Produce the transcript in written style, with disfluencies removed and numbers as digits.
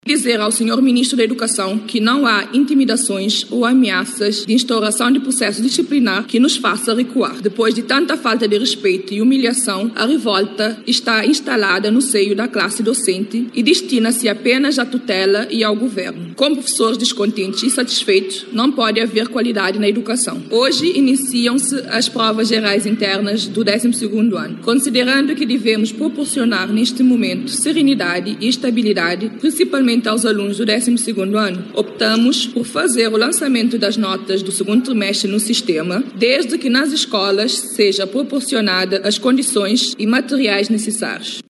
Dizer ao Sr. Ministro da Educação que não há intimidações ou ameaças de instauração de processo disciplinar que nos faça recuar. Depois de tanta falta de respeito e humilhação, a revolta está instalada no seio da classe docente e destina-se apenas à tutela e ao governo. Com professores descontentes e satisfeitos, não pode haver qualidade na educação. Hoje iniciam-se as provas gerais internas do 12º ano. Considerando que devemos proporcionar neste momento serenidade e estabilidade, principalmente aos alunos do 12º ano, optamos por fazer o lançamento das notas do segundo trimestre no sistema, desde que nas escolas seja proporcionada as condições e materiais necessários.